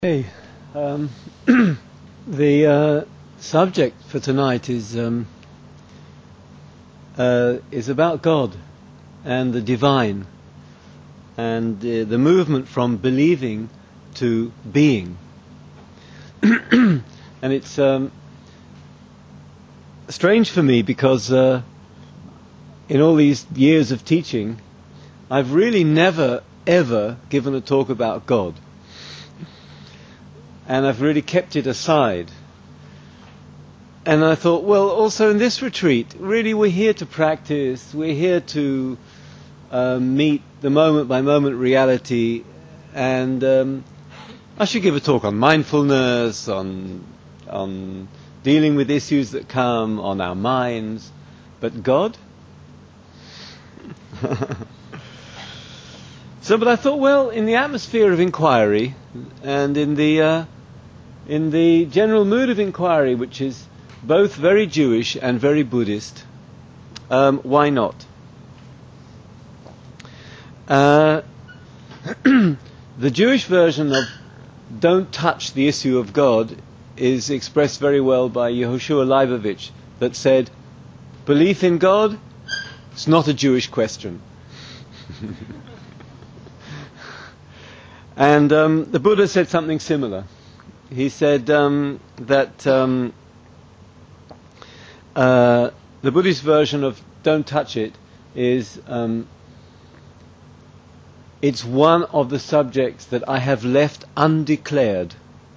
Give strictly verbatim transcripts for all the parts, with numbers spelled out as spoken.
Hey, um, the uh, subject for tonight is um, uh, is about God and the divine, and uh, the movement from believing to being. And it's um, strange for me because uh, in all these years of teaching, I've really never ever given a talk about God. And I've really kept it aside. And I thought, well, also in this retreat, really we're here to practice, we're here to uh, meet the moment-by-moment reality, and um, I should give a talk on mindfulness, on, on dealing with issues that come, on our minds, but God? So, but I thought, well, in the atmosphere of inquiry, and in the uh, in the general mood of inquiry, which is both very Jewish and very Buddhist, um, why not? Uh, the Jewish version of "Don't touch the issue of God" is expressed very well by Yehoshua Leibovich, that said, "Belief in God, it's not a Jewish question." And um, the Buddha said something similar. He said um, that um, uh, the Buddhist version of "don't touch it" is um, it's one of the subjects that I have left undeclared.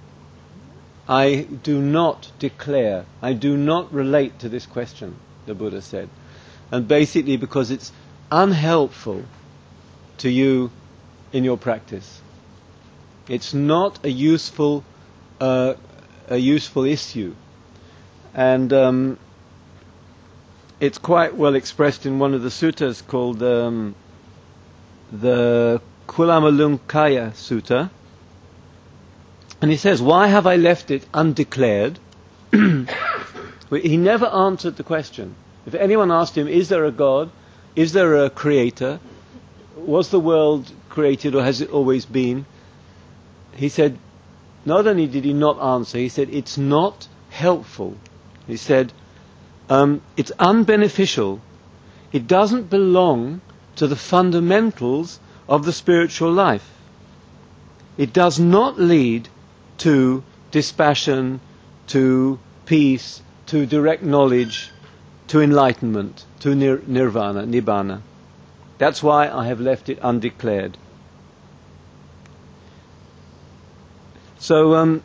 I do not declare, I do not relate to this question, the Buddha said. And basically because it's unhelpful to you in your practice. It's not a useful, uh, a useful issue, and um, it's quite well expressed in one of the suttas called um, the Kulamalunkhaya Sutta. And he says, "Why have I left it undeclared?" He never answered the question. If anyone asked him, "Is there a God? Is there a creator? Was the world created, or has it always been?" He said, not only did he not answer, he said, it's not helpful. He said, um, it's unbeneficial. It doesn't belong to the fundamentals of the spiritual life. It does not lead to dispassion, to peace, to direct knowledge, to enlightenment, to nir- nirvana, nibbana. That's why I have left it undeclared. So, um,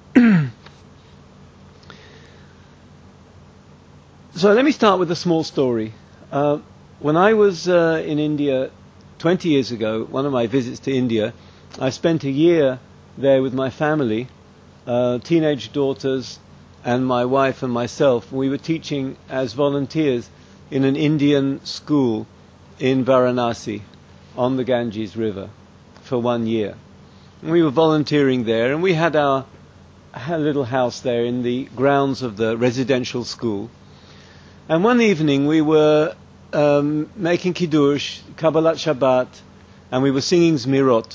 so let me start with a small story. Uh, when I was uh, in India twenty years ago, one of my visits to India, I spent a year there with my family, uh, teenage daughters, and my wife and myself. We were teaching as volunteers in an Indian school in Varanasi on the Ganges River for one year. We were volunteering there, and we had our a little house there in the grounds of the residential school. And one evening we were um, making Kiddush, Kabbalat Shabbat, and we were singing Zmirot.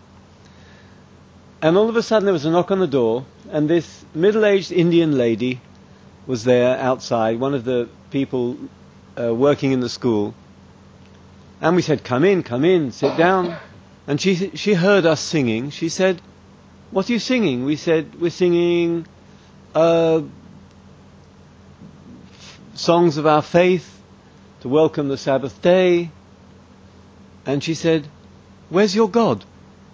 And all of a sudden there was a knock on the door, and this middle-aged Indian lady was there outside, one of the people uh, working in the school. And we said, "Come in, come in, sit down." And she she heard us singing. She said, "What are you singing?" We said, "We're singing uh, f- songs of our faith to welcome the Sabbath day." And she said, "Where's your God?"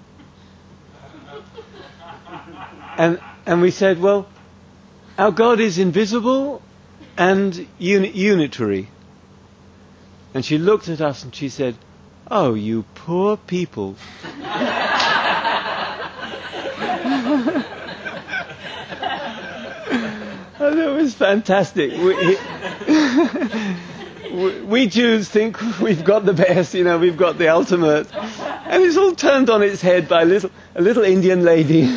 and and we said, "Well, our God is invisible and uni- unitary." And she looked at us and she said, "Oh, you poor people." And it was fantastic. We, we Jews think we've got the best, you know, we've got the ultimate. And it's all turned on its head by a little, a little Indian lady.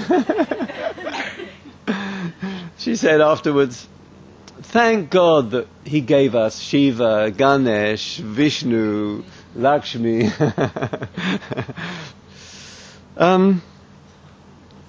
She said afterwards, "Thank God that he gave us Shiva, Ganesh, Vishnu, Lakshmi." um,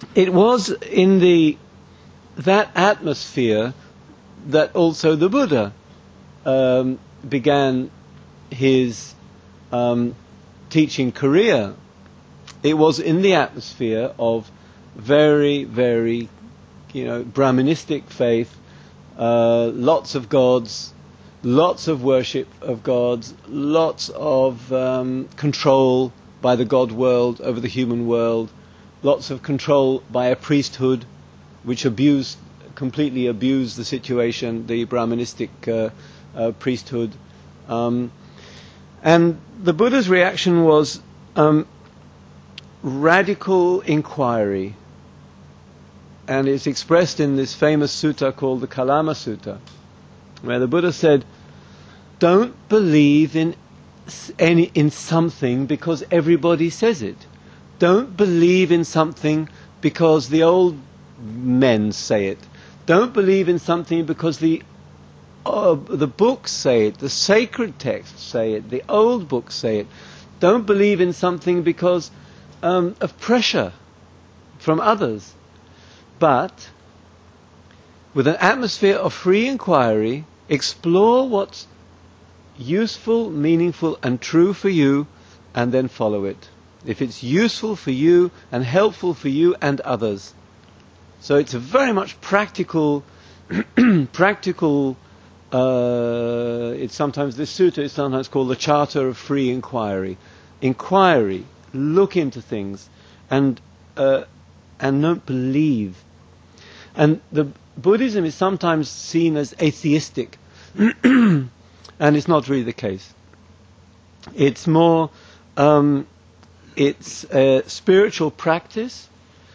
it was in the that atmosphere that also the Buddha um, began his um, teaching career. It was in the atmosphere of very, very, you know, Brahmanistic faith, uh, lots of gods, lots of worship of gods, lots of um, control by the god world over the human world, lots of control by a priesthood which abused, completely abused the situation, the Brahmanistic uh, uh, priesthood. Um, and the Buddha's reaction was um, radical inquiry. And it's expressed in this famous sutta called the Kalama Sutta, where the Buddha said, don't believe in any in something because everybody says it. Don't believe in something because the old men say it. Don't believe in something because the uh, the books say it, the sacred texts say it, the old books say it. Don't believe in something because um, of pressure from others. But with an atmosphere of free inquiry, explore what's useful, meaningful and true for you, and then follow it. If it's useful for you and helpful for you and others. So it's a very much practical, practical, uh, it's sometimes, this sutta is sometimes called the Charter of Free Inquiry. Inquiry, look into things, and uh, and don't believe. And the Buddhism is sometimes seen as atheistic, and it's not really the case. It's more, um, it's a spiritual practice,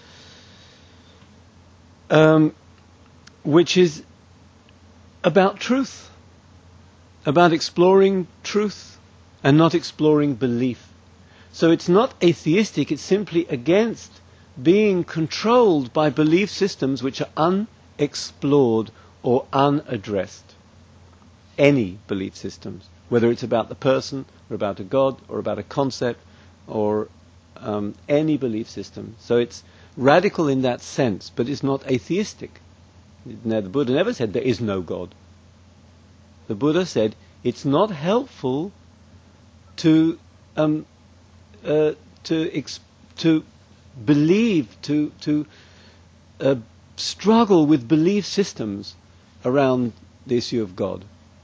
um, which is about truth, about exploring truth and not exploring belief. So it's not atheistic, it's simply against being controlled by belief systems which are unexplored or unaddressed. Any belief systems, whether it's about the person or about a god or about a concept or um, any belief system. So it's radical in that sense, but it's not atheistic. Now, the Buddha never said there is no God. The Buddha said it's not helpful to um, uh, to ex- to believe, to to uh, struggle with belief systems around the issue of God.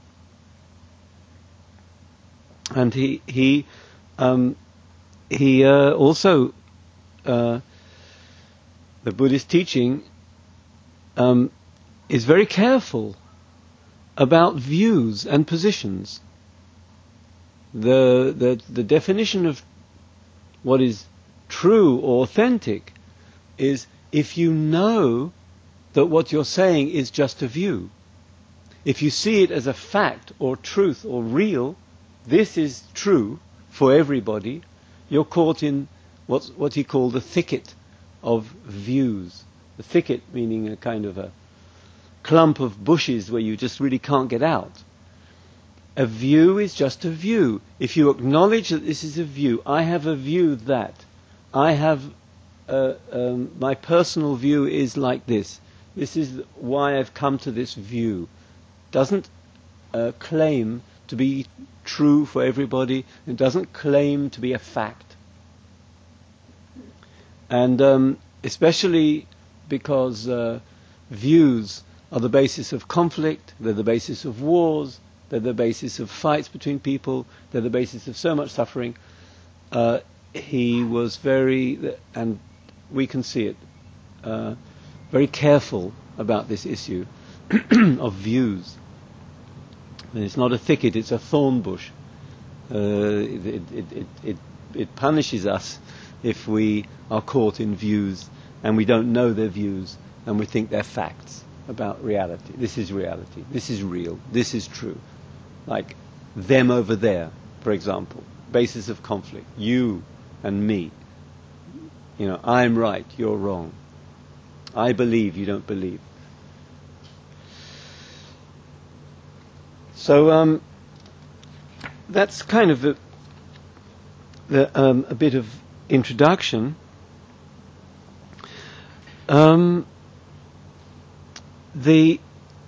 And he he um, he uh, also uh, the Buddhist teaching um, is very careful about views and positions. The the the definition of what is true or authentic is if you know that what you're saying is just a view. If you see it as a fact or truth or real, this is true for everybody, you're caught in what's, what he called the thicket of views. The thicket meaning a kind of a clump of bushes where you just really can't get out. A view is just a view. If you acknowledge that this is a view, I have a view that, I have, uh, um, my personal view is like this. This is why I've come to this view. Doesn't uh, claim to be true for everybody. It doesn't claim to be a fact. And um, especially because uh, views are the basis of conflict, they're the basis of wars, they're the basis of fights between people, they're the basis of so much suffering. Uh, he was very, and we can see it, uh, very careful about this issue of views. And it's not a thicket, it's a thorn bush. Uh, it, it, it, it, it punishes us if we are caught in views and we don't know their views and we think they're facts about reality. This is reality. This is real. This is true. Like them over there, for example. Basis of conflict. You and me. You know, I'm right, you're wrong. I believe, you don't believe. So um, that's kind of a, the, um, a bit of introduction. Um, the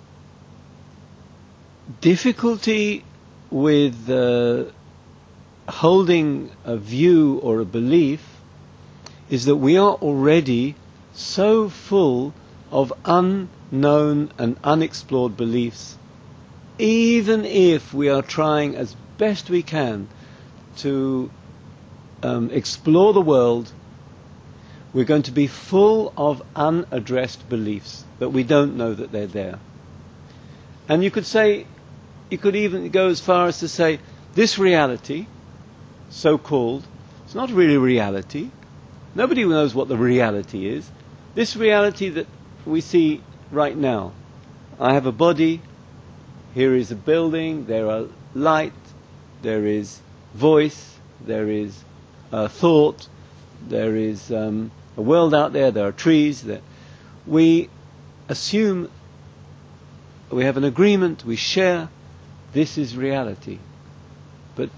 difficulty with uh, holding a view or a belief is that we are already so full of unknown and unexplored beliefs. Even if we are trying as best we can to um, explore the world, we're going to be full of unaddressed beliefs that we don't know that they're there. And you could say, you could even go as far as to say, this reality, so-called, it's not really reality. Nobody knows what the reality is. This reality that we see right now. I have a body, here is a building, there are light, there is voice, there is uh, thought, there is um, a world out there, there are trees. There. We assume, we have an agreement, we share, this is reality. But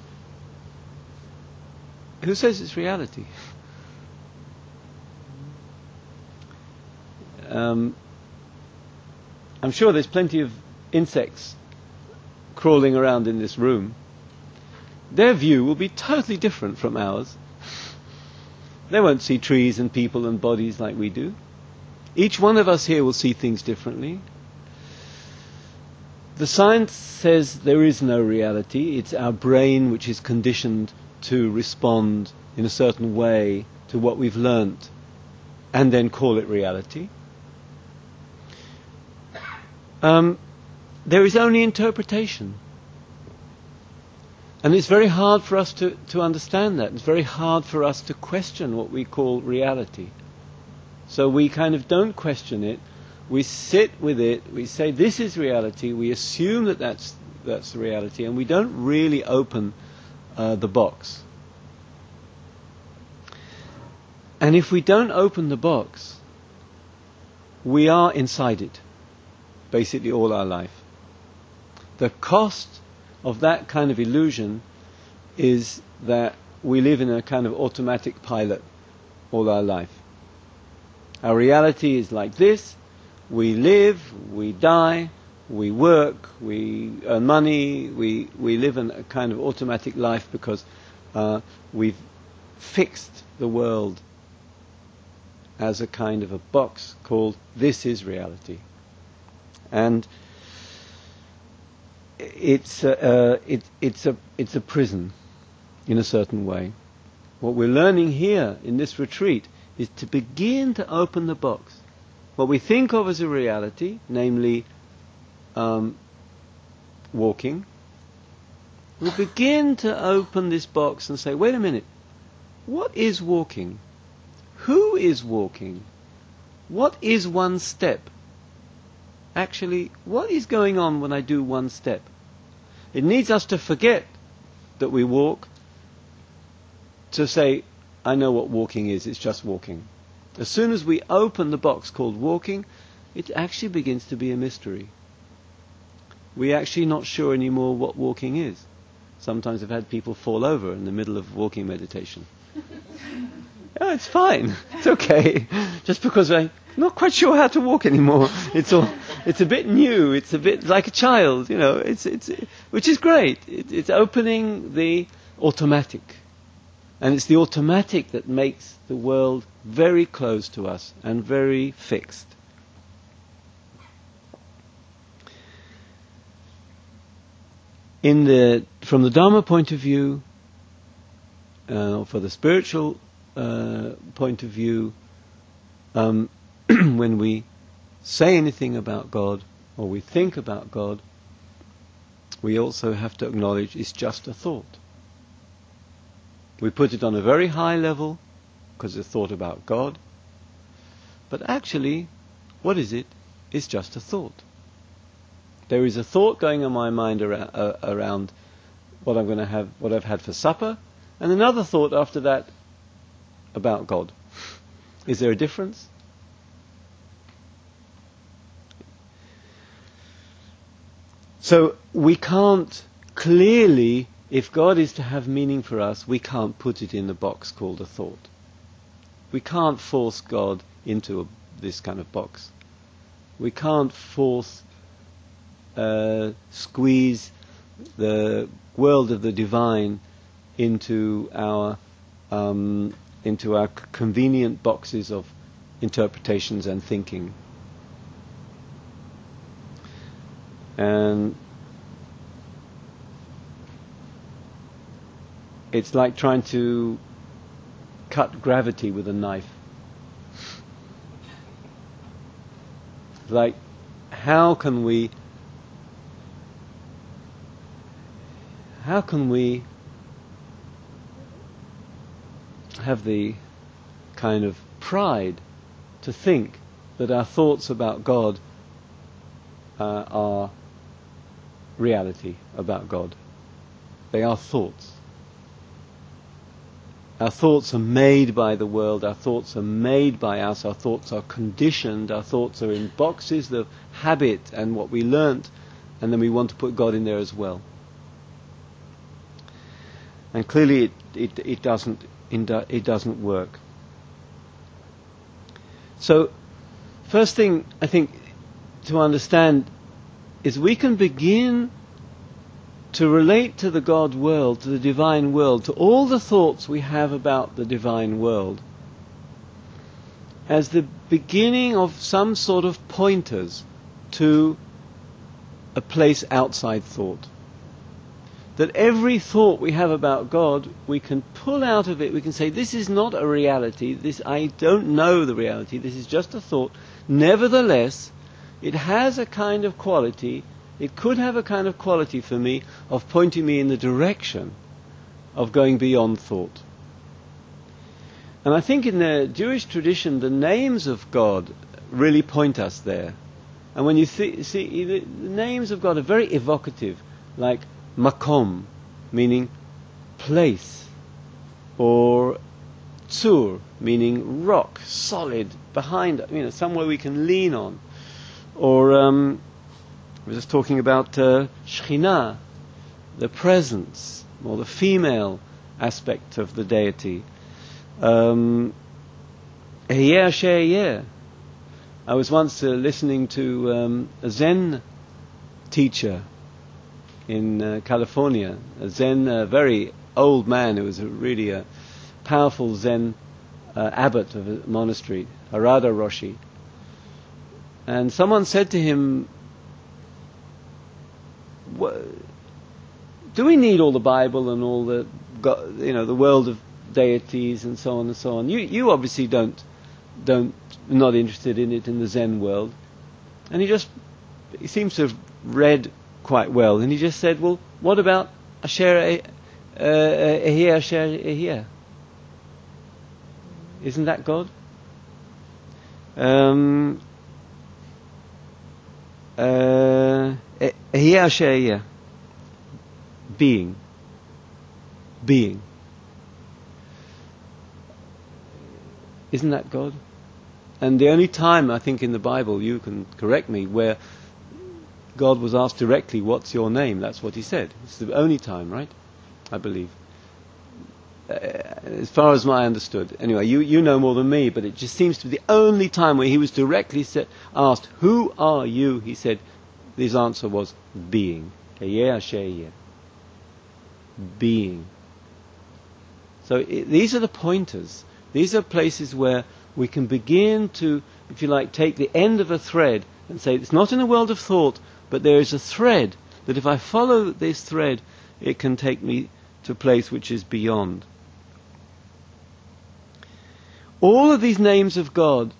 who says it's reality? um, I'm sure there's plenty of insects crawling around in this room. Their view will be totally different from ours. They won't see trees and people and bodies like we do. Each one of us here will see things differently. The science says there is no reality. It's our brain which is conditioned to respond in a certain way to what we've learnt and then call it reality. Um, there is only interpretation. And it's very hard for us to, to understand that. It's very hard for us to question what we call reality. So we kind of don't question it. We sit with it. We say this is reality. We assume that that's, that's the reality. And we don't really open uh, the box. And if we don't open the box, we are inside it. Basically all our life. The cost of that kind of illusion is that we live in a kind of automatic pilot all our life. Our reality is like this. We live, we die, we work, we earn money, we, we live in a kind of automatic life because uh, we've fixed the world as a kind of a box called this is reality. And it's a, uh, it, it's a it's a prison in a certain way. What we're learning here in this retreat is to begin to open the box. What we think of as a reality, namely um, walking, we begin to open this box and say, wait a minute, what is walking? Who is walking? What is one step? Actually, what is going on when I do one step? It needs us to forget that we walk, to say, I know what walking is, it's just walking. As soon as we open the box called walking, it actually begins to be a mystery. We're actually not sure anymore what walking is. Sometimes I've had people fall over in the middle of walking meditation. Oh, it's fine. It's okay. Just because I'm not quite sure how to walk anymore. It's all. It's a bit new. It's a bit like a child, you know. It's it's which is great. It, it's opening the automatic, and it's the automatic that makes the world very close to us and very fixed. In the from the Dharma point of view, uh, or for the spiritual Uh, point of view, um, when we say anything about God or we think about God, we also have to acknowledge it's just a thought. We put it on a very high level because it's a thought about God, but actually, what is it? It's just a thought. There is a thought going on my mind around, uh, around what I'm going to have, what I've had for supper, and another thought after that about God. Is there a difference? So we can't clearly, if God is to have meaning for us, we can't put it in the box called a thought. We can't force God into a this kind of box. We can't force, uh, squeeze the world of the divine into our um, into our c- convenient boxes of interpretations and thinking. And it's like trying to cut gravity with a knife. Like, how can we how can we have the kind of pride to think that our thoughts about God uh, are reality about God? They are thoughts. Our thoughts are made by the world, our thoughts are made by us, our thoughts are conditioned, our thoughts are in boxes of habit and what we learnt, and then we want to put God in there as well. And clearly it, it, it doesn't it doesn't work. So, first thing I think to understand is we can begin to relate to the God world, to the divine world, to all the thoughts we have about the divine world, as the beginning of some sort of pointers to a place outside thought. That every thought we have about God, we can pull out of it, we can say, this is not a reality, this I don't know the reality, this is just a thought. Nevertheless, it has a kind of quality, it could have a kind of quality for me of pointing me in the direction of going beyond thought. And I think in the Jewish tradition, the names of God really point us there. And when you th- see, the names of God are very evocative, like Makom, meaning place, or Tzur, meaning rock, solid, behind, you know, somewhere we can lean on. Or, um, I was just talking about uh, Shekhinah, the presence, or the female aspect of the deity. Um, Ehyeh Asher Ehyeh. I was once uh, listening to um, a Zen teacher in uh, California, a Zen, a very old man who was a really a powerful Zen uh, abbot of a monastery, Harada Roshi. And someone said to him, do we need all the Bible and all the, you know, the world of deities and so on and so on? You, you obviously don't, don't, not interested in it in the Zen world. And he just, he seems to have read quite well, and he just said, well, what about Asher Ehyeh Asher Ehyeh? Isn't that God? Um, uh, Ehyeh Asher Ehyeh. Being. Being. Isn't that God? And the only time, I think, in the Bible, you can correct me, where God was asked directly, what's your name? That's what he said. It's the only time, right? I believe. Uh, as far as I understood. Anyway, you, you know more than me, but it just seems to be the only time where he was directly set, asked, who are you? He said, his answer was, being. Ehyeh Asher Ehyeh. Being. So it, these are the pointers. These are places where we can begin to, if you like, take the end of a thread and say, it's not in the world of thought, but there is a thread that if I follow this thread, it can take me to a place which is beyond. All of these names of God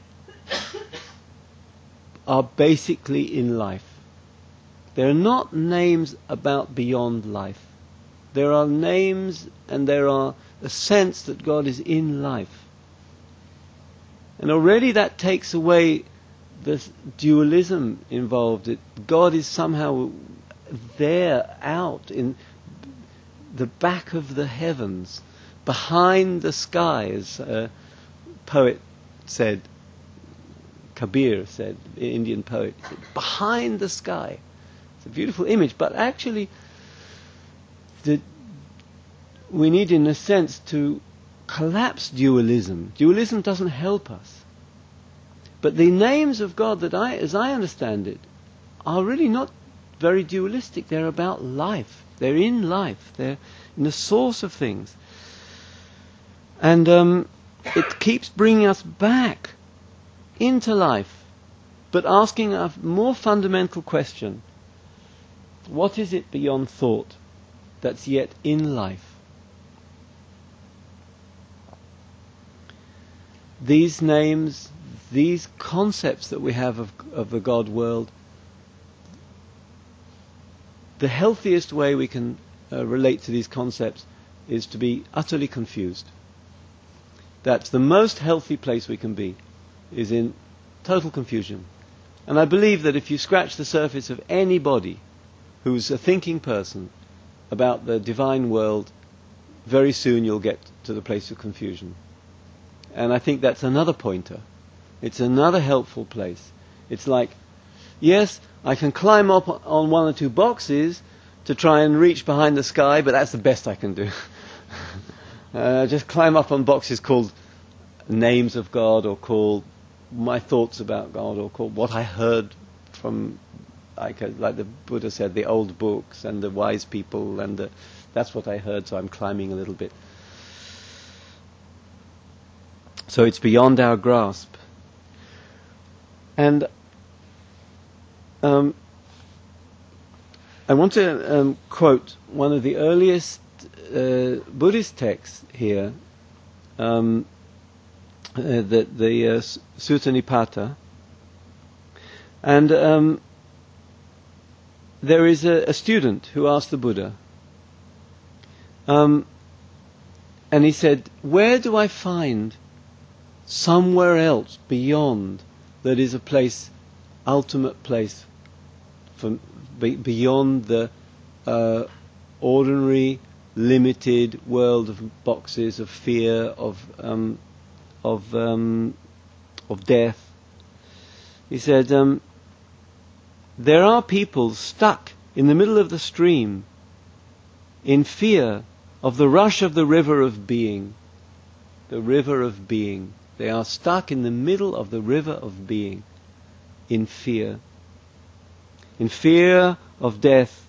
are basically in life. They're not names about beyond life. There are names and there are a sense that God is in life. And already that takes away this dualism involved. It, God is somehow there, out in the back of the heavens, behind the sky, as a poet said, Kabir said, the Indian poet, behind the sky. It's a beautiful image, but actually the, we need, in a sense, to collapse dualism. Dualism doesn't help us. But the names of God, that I, as I understand it, are really not very dualistic. They're about life. They're in life. They're in the source of things. And um, it keeps bringing us back into life, but asking a more fundamental question. What is it beyond thought that's yet in life? These names, these concepts that we have of, of the God world, the healthiest way we can uh, relate to these concepts is to be utterly confused. That's the most healthy place we can be, is in total confusion. And I believe that if you scratch the surface of anybody who's a thinking person about the divine world, very soon you'll get to the place of confusion. And I think that's another pointer. It's another helpful place. It's like, yes, I can climb up on one or two boxes to try and reach behind the sky, but that's the best I can do. uh, just climb up on boxes called names of God, or called my thoughts about God, or called what I heard from, like, like the Buddha said, the old books and the wise people, and the, that's what I heard, so I'm climbing a little bit. So it's beyond our grasp. And um, I want to um, quote one of the earliest uh, Buddhist texts here, um, uh, the, the uh, Sutta Nipata. And um, there is a, a student who asked the Buddha, um, and he said, where do I find somewhere else beyond that is a place, ultimate place, from be, beyond the uh, ordinary, limited world of boxes, of fear, of um, of um, of death? He said, um, there are people stuck in the middle of the stream, in fear of the rush of the river of being, the river of being. They are stuck in the middle of the river of being, in fear. In fear of death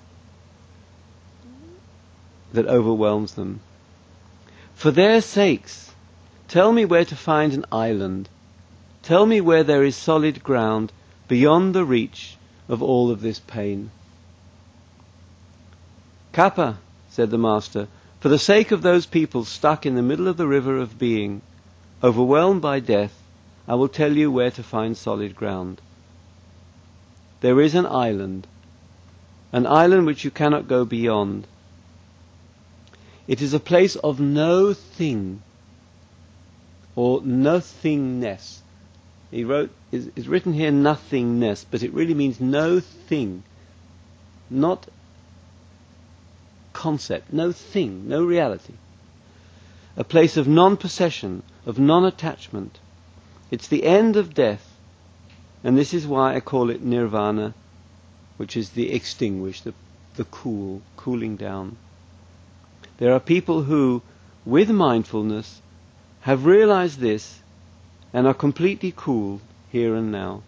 that overwhelms them. For their sakes, tell me where to find an island. Tell me where there is solid ground beyond the reach of all of this pain. Kappa, said the Master, for the sake of those people stuck in the middle of the river of being, overwhelmed by death, I will tell you where to find solid ground. There is an island, an island which you cannot go beyond. It is a place of no thing, or nothingness. He wrote, it's written here nothingness, but it really means no thing, not concept, no thing, no reality. A place of non-possession, of non-attachment. It's the end of death, and this is why I call it nirvana, which is the extinguished, the, the cool, cooling down. There are people who, with mindfulness, have realized this and are completely cool here and now.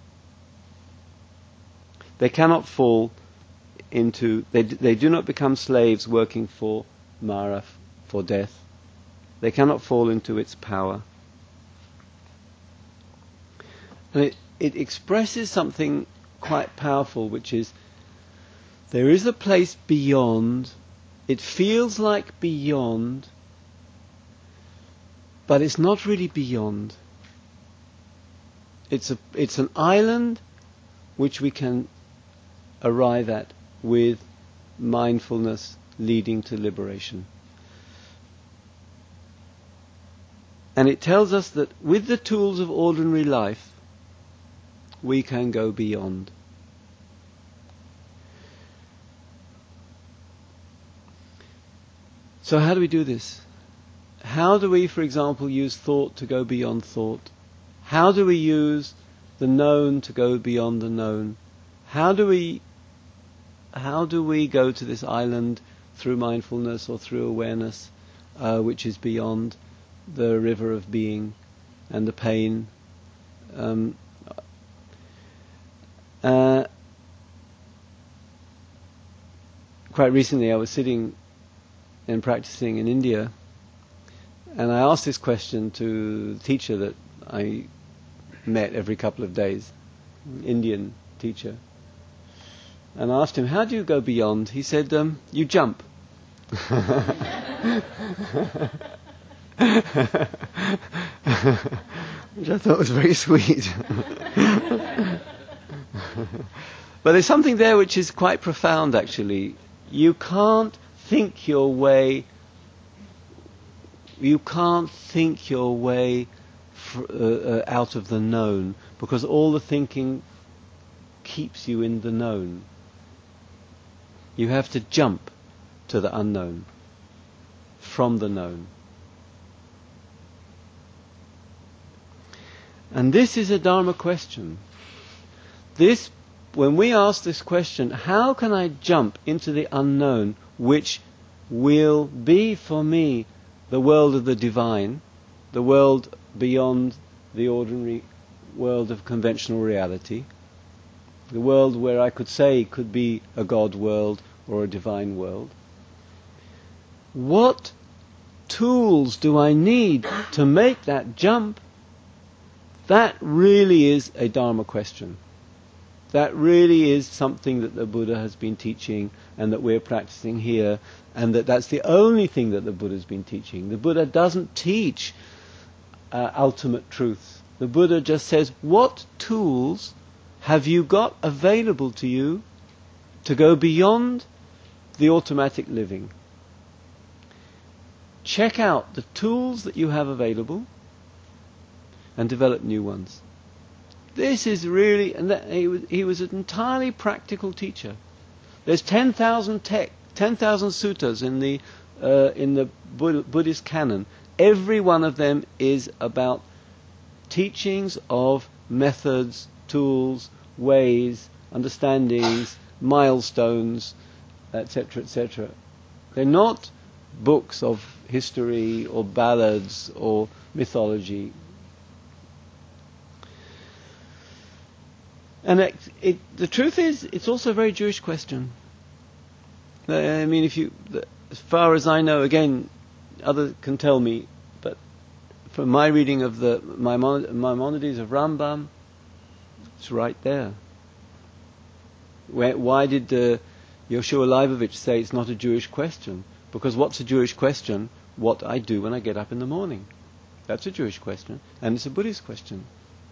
They cannot fall into, they, they do not become slaves working for Mara, for death. They cannot fall into its power. And it, it expresses something quite powerful, which is, there is a place beyond. It feels like beyond, but it's not really beyond. It's a, it's an island which we can arrive at with mindfulness leading to liberation. And it tells us that with the tools of ordinary life, we can go beyond. So how do we do this? How do we, for example, use thought to go beyond thought? How do we use the known to go beyond the known? How do we, how do we go to this island through mindfulness or through awareness, uh, which is beyond the river of being and the pain? Um, quite recently I was sitting and practicing in India, and I asked this question to the teacher that I met every couple of days, an Indian teacher. And I asked him, how do you go beyond? He said, um, you jump. Which I thought was very sweet. But there's something there which is quite profound, actually. You can't think your way you can't think your way fr- uh, uh, out of the known, because all the thinking keeps you in the known. You have to jump to the unknown from the known. And this is a Dharma question. This, when we ask this question, how can I jump into the unknown, which will be for me the world of the divine, the world beyond the ordinary world of conventional reality, the world where I could say could be a God world or a divine world. What tools do I need to make that jump? That really is a Dharma question. That really is something that the Buddha has been teaching and that we're practicing here, and that that's the only thing that the Buddha's been teaching. The Buddha doesn't teach uh, ultimate truth. The Buddha just says, what tools have you got available to you to go beyond the automatic living? Check out the tools that you have available and develop new ones. This is really, and that, he was, he was an entirely practical teacher. There's ten thousand tech, ten thousand suttas in the uh, in the Bud- Buddhist canon. Every one of them is about teachings of methods, tools, ways, understandings, milestones, et cetera, et cetera. They're not books of history or ballads or mythology. And it, it, the truth is, it's also a very Jewish question. I mean, if you, as far as I know, again, others can tell me, but from my reading of the Maimonides of Rambam, it's right there. Where, why did uh, Yoshua Leibovich say it's not a Jewish question? Because what's a Jewish question? What I do when I get up in the morning. That's a Jewish question, and it's a Buddhist question.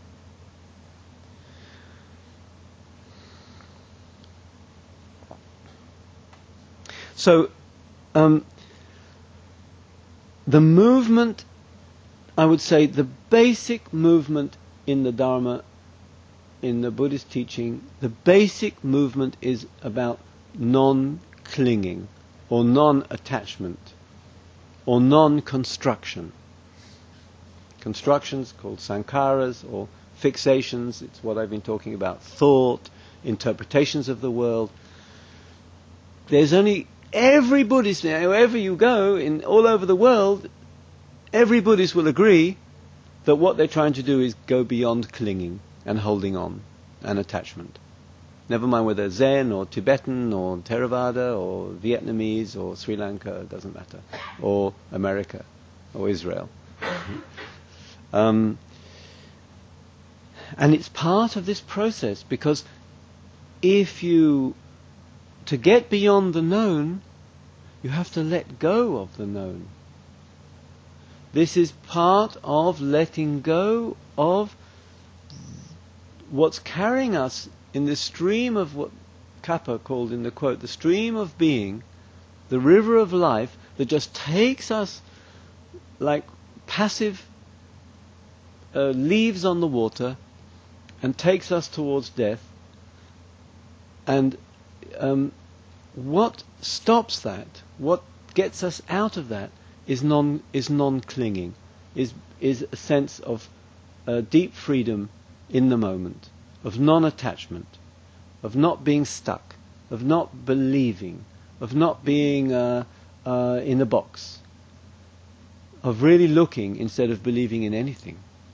So, um, the movement, I would say, the basic movement in the Dharma, in the Buddhist teaching, the basic movement is about non-clinging, or non-attachment, or non-construction. Constructions called sankharas, or fixations, it's what I've been talking about, thought, interpretations of the world. There's only every Buddhist, wherever you go, in all over the world, every Buddhist will agree that what they're trying to do is go beyond clinging and holding on and attachment. Never mind whether Zen or Tibetan or Theravada or Vietnamese or Sri Lanka, it doesn't matter, or America or Israel. um, and it's part of this process, because if you To get beyond the known, you have to let go of the known. This is part of letting go of what's carrying us in the stream of what Kappa called in the quote, the stream of being, the river of life that just takes us like passive uh, leaves on the water and takes us towards death. And Um, what stops that, what gets us out of that, is non is non-clinging, is is a sense of uh, deep freedom in the moment, of non-attachment, of not being stuck, of not believing, of not being uh, uh, in a box, of really looking instead of believing in anything.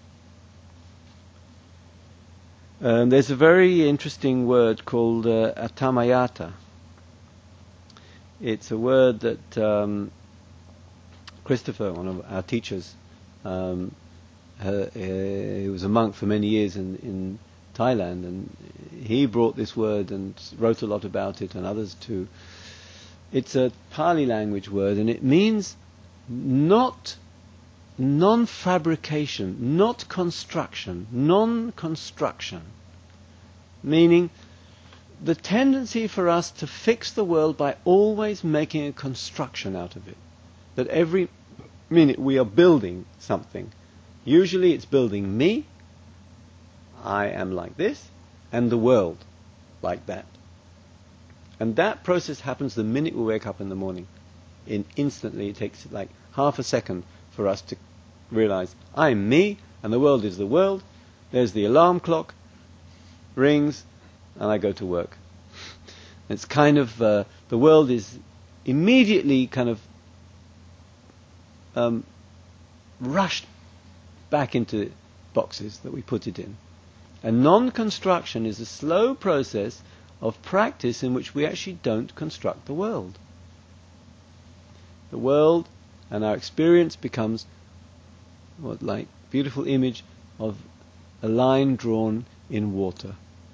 Um, there's a very interesting word called uh, atamayata. It's a word that um, Christopher, one of our teachers, um, uh, he was a monk for many years in, in Thailand, and he brought this word and wrote a lot about it, and others too. It's a Pali language word, and it means not non-fabrication, not construction, non-construction. Meaning the tendency for us to fix the world by always making a construction out of it. That every minute we are building something. Usually it's building me, I am like this, and the world like that. And that process happens the minute we wake up in the morning. In instantly, it takes like half a second for us to realize, I'm me, and the world is the world. There's the alarm clock, rings, and I go to work. It's kind of, uh, the world is immediately kind of um, rushed back into boxes that we put it in. And non-construction is a slow process of practice in which we actually don't construct the world. The world and our experience becomes what, like beautiful image of a line drawn in water.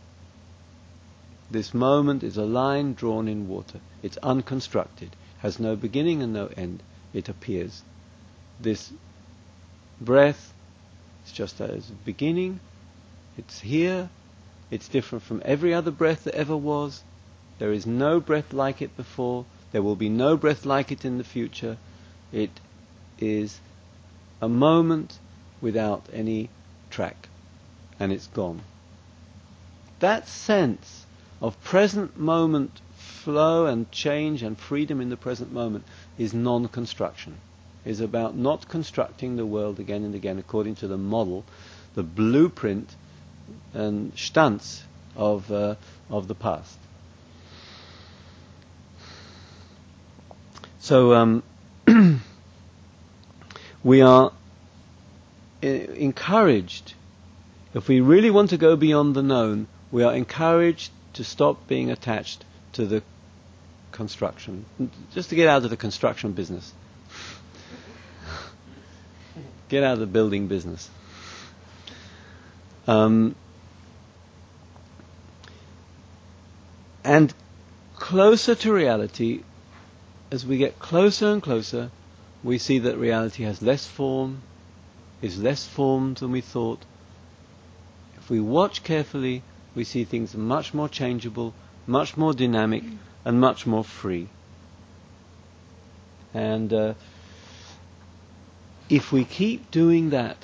This moment is a line drawn in water. It's unconstructed, has no beginning and no end. It appears. This breath is just as a beginning. It's here. It's different from every other breath that ever was. There is no breath like it before. There will be no breath like it in the future. It is a moment without any track, and it's gone. That sense of present moment flow and change and freedom in the present moment is non-construction. Is about not constructing the world again and again according to the model, the blueprint and Stanz of uh, of the past. So um, we are I- encouraged, if we really want to go beyond the known, we are encouraged to stop being attached to the construction, just to get out of the construction business. Get out of the building business. Um, and closer to reality, as we get closer and closer, we see that reality has less form, is less formed than we thought. If we watch carefully, we see things much more changeable, much more dynamic, and much more free. And uh, if we keep doing that,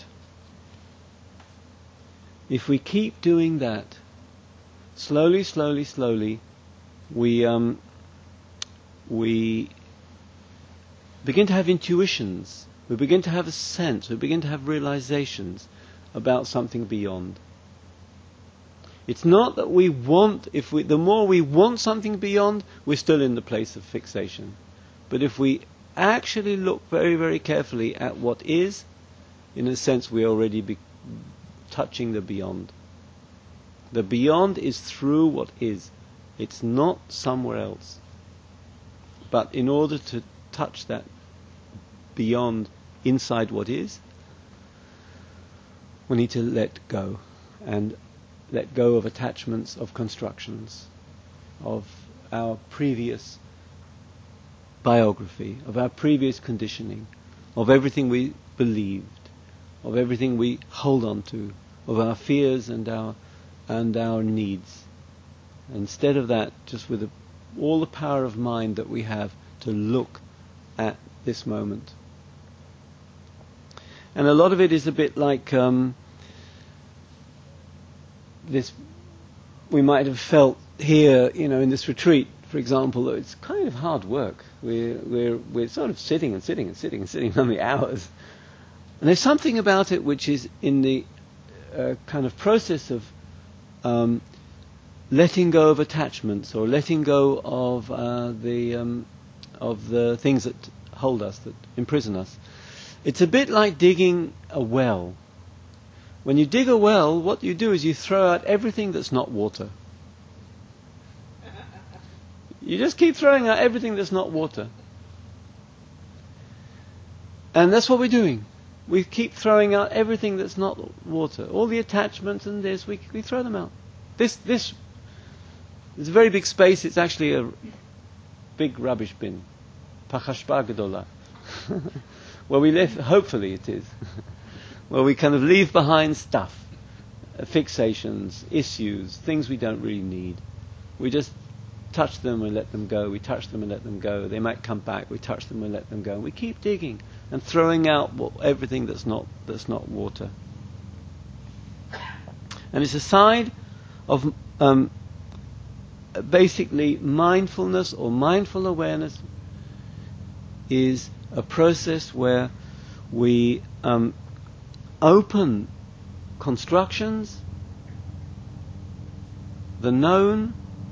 if we keep doing that, slowly, slowly, slowly, we um, we begin to have intuitions. We begin to have a sense. We begin to have realizations about something beyond. It's not that we want. If we, the more we want something beyond, we're still in the place of fixation. But if we actually look very, very carefully at what is, in a sense, we already be touching the beyond. The beyond is through what is. It's not somewhere else. But in order to touch that beyond inside what is, we need to let go. And let go of attachments, of constructions, of our previous biography, of our previous conditioning, of everything we believed, of everything we hold on to, of our fears and our and our needs. Instead of that, just with the, all the power of mind that we have to look at this moment. And a lot of it is a bit like um, this, we might have felt here, you know, in this retreat, for example, that it's kind of hard work. We're, we're, we're sort of sitting and sitting and sitting and sitting for many hours. And there's something about it which is in the uh, kind of process of um, letting go of attachments, or letting go of uh, the um, of the things that hold us, that imprison us. It's a bit like digging a well. When you dig a well, what you do is you throw out everything that's not water. You just keep throwing out everything that's not water. And that's what we're doing. We keep throwing out everything that's not water. All the attachments and this, we we throw them out. This this is a very big space. It's actually a big rubbish bin. Pachashpa gedola. Where we live, hopefully it is. Where we kind of leave behind stuff. Uh, fixations, issues, things we don't really need. We just touch them and let them go. We touch them and let them go. They might come back. We touch them and let them go. And we keep digging and throwing out what, everything that's not that's not water. And it's a side of um, basically mindfulness or mindful awareness is a process where we um, open constructions, the known,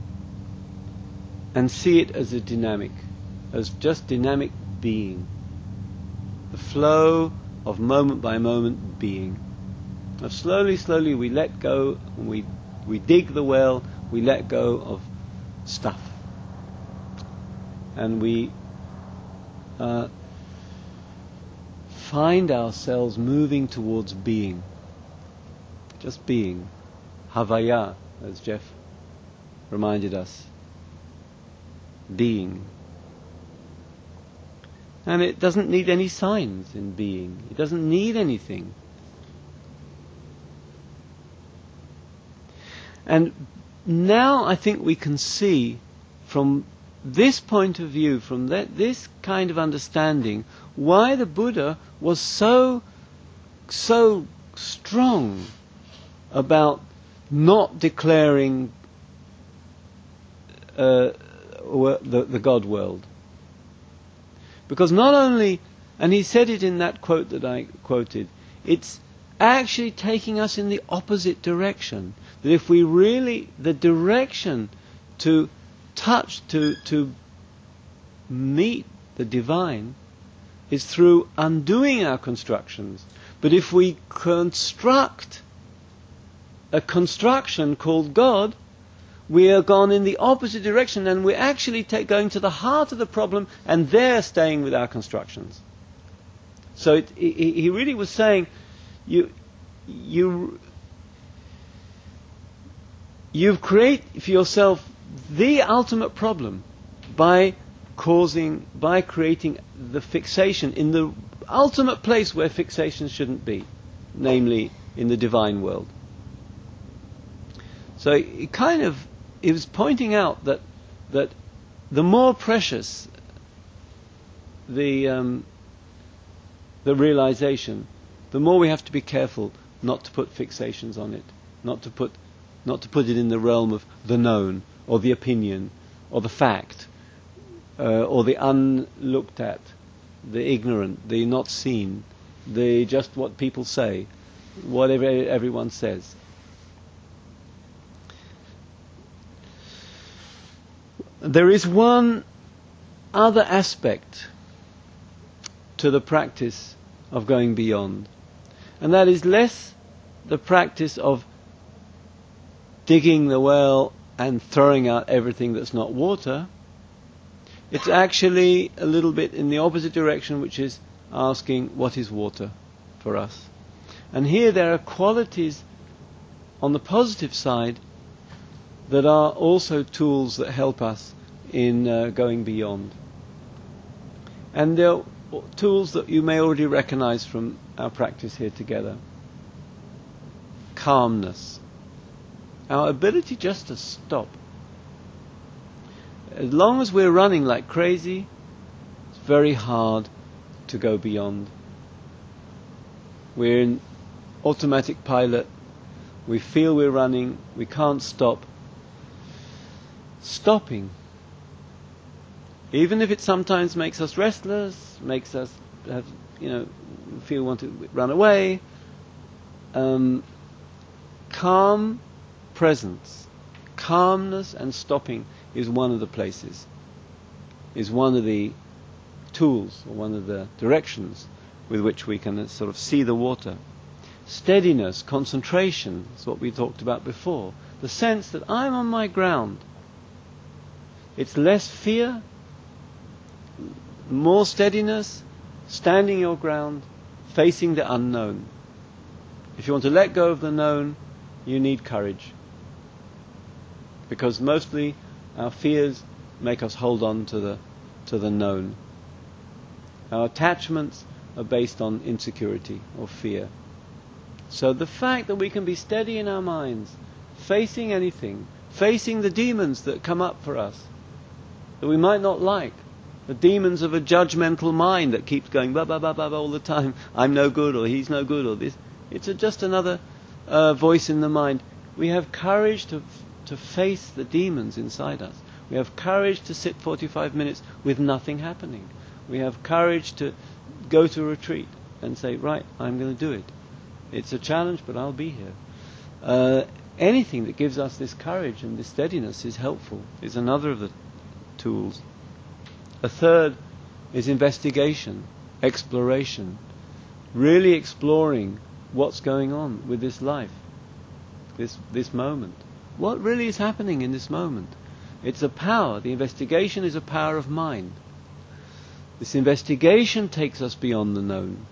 and see it as a dynamic, as just dynamic being. The flow of moment by moment being. Now slowly, slowly we let go, and we we dig the well, we let go of stuff. And we uh, find ourselves moving towards being. Just being. Havaya, as Jeff reminded us. Being. And it doesn't need any signs in being. It doesn't need anything. And now I think we can see from this point of view, from that, this kind of understanding, why the Buddha was so, so strong about not declaring uh, the, the God world. Because not only, and he said it in that quote that I quoted, it's actually taking us in the opposite direction. That if we really, the direction to touch, to, to meet the divine is through undoing our constructions. But if we construct a construction called God, we are gone in the opposite direction, and we're actually ta- going to the heart of the problem, and there staying with our constructions. So it, he, he really was saying, you, you, you create for yourself the ultimate problem by causing, by creating the fixation in the ultimate place where fixation shouldn't be, namely in the divine world. So it kind of, it was pointing out that that the more precious the um, the realization, the more we have to be careful not to put fixations on it, not to put not to put it in the realm of the known or the opinion or the fact uh, or the unlooked at, the ignorant, the not seen, the just what people say, whatever everyone says. There is one other aspect to the practice of going beyond, and that is less the practice of digging the well and throwing out everything that's not water. It's actually a little bit in the opposite direction, which is asking, what is water for us? And here there are qualities on the positive side that are also tools that help us in uh, going beyond. And they're tools that you may already recognize from our practice here together. Calmness. Our ability just to stop. As long as we're running like crazy, it's very hard to go beyond. We're in automatic pilot. We feel we're running. We can't stop. Stopping, even if it sometimes makes us restless, makes us have, you know, feel want to run away, um, calm presence, calmness and stopping is one of the places, is one of the tools, or one of the directions with which we can sort of see the water. Steadiness, concentration is what we talked about before. The sense that I'm on my ground. It's less fear, more steadiness, standing your ground, facing the unknown. If you want to let go of the known, you need courage. Because mostly our fears make us hold on to the to the known. Our attachments are based on insecurity or fear. So the fact that we can be steady in our minds, facing anything, facing the demons that come up for us, that we might not like, the demons of a judgmental mind that keeps going ba ba ba ba all the time, I'm no good, or he's no good, or this. It's a, just another uh, voice in the mind. We have courage to to face the demons inside us. We have courage to sit forty-five minutes with nothing happening. We have courage to go to a retreat and say, right, I'm going to do it. It's a challenge, but I'll be here. Uh, anything that gives us this courage and this steadiness is helpful. It's another of the tools. A third is investigation, exploration. Really exploring what's going on with this life, this this moment. What really is happening in this moment? It's a power. The investigation is a power of mind. This investigation takes us beyond the known.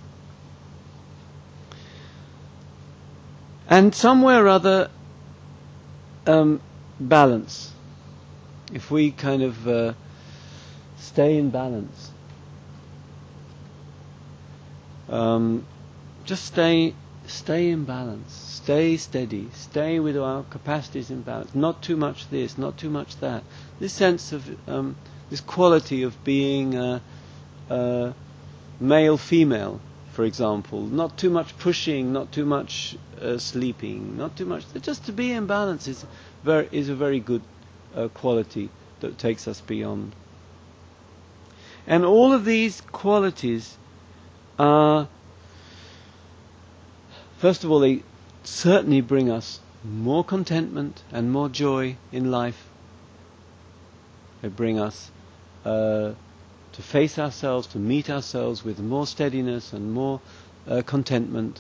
And somewhere or other, um, balance. If we kind of uh, stay in balance, um, just stay, stay in balance, stay steady, stay with our capacities in balance. Not too much this, not too much that. This sense of um, this quality of being uh, uh, male, female, for example. Not too much pushing, not too much uh, sleeping, not too much. Just to be in balance is very is a very good uh, quality that takes us beyond. And all of these qualities are, first of all, they certainly bring us more contentment and more joy in life. They bring us uh, to face ourselves, to meet ourselves with more steadiness and more uh, contentment.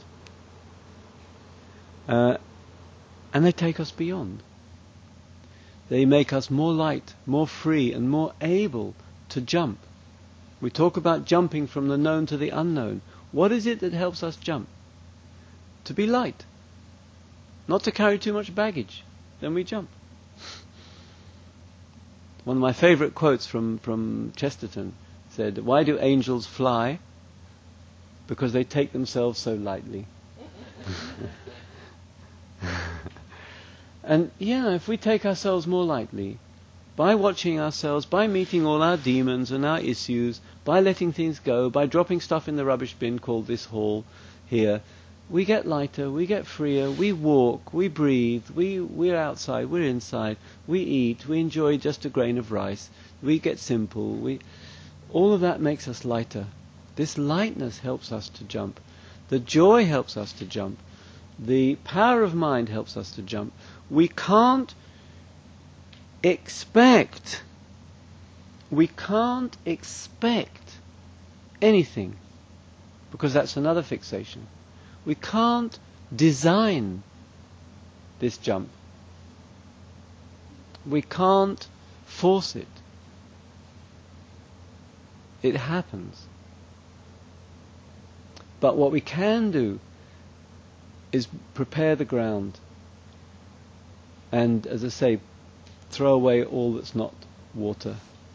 Uh, and they take us beyond. They make us more light, more free, and more able to jump. We talk about jumping from the known to the unknown. What is it that helps us jump? To be light. Not to carry too much baggage. Then we jump. One of my favourite quotes from, from Chesterton said, "Why do angels fly? Because they take themselves so lightly." And yeah, if we take ourselves more lightly, by watching ourselves, by meeting all our demons and our issues, by letting things go, by dropping stuff in the rubbish bin called this hall here, we get lighter, we get freer, we walk, we breathe, we, we're outside, we're inside, we eat, we enjoy just a grain of rice, we get simple, we, all of that makes us lighter. This lightness helps us to jump. The joy helps us to jump. The power of mind helps us to jump. We can't expect, we can't expect anything, because that's another fixation. We can't design this jump. We can't force it. It happens. But what we can do is prepare the ground and, as I say, throw away all that's not water.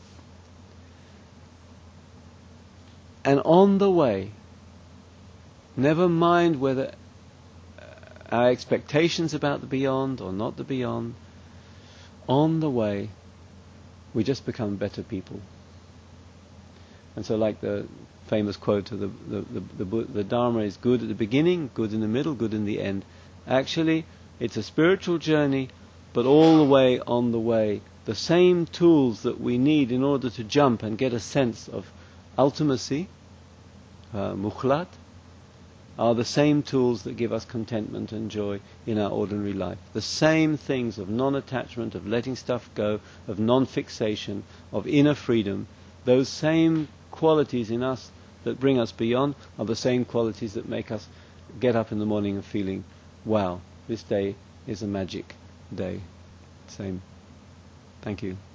And on the way, never mind whether our expectations about the beyond or not the beyond, on the way, we just become better people. And so, like the famous quote of the the, the, the, the Dharma is good at the beginning, good in the middle, good in the end. Actually, it's a spiritual journey, but all the way on the way, the same tools that we need in order to jump and get a sense of ultimacy, uh, mukhlat, are the same tools that give us contentment and joy in our ordinary life. The same things of non-attachment, of letting stuff go, of non-fixation, of inner freedom. Those same qualities in us that bring us beyond are the same qualities that make us get up in the morning and feeling, wow, this day is a magic day. Same. Thank you.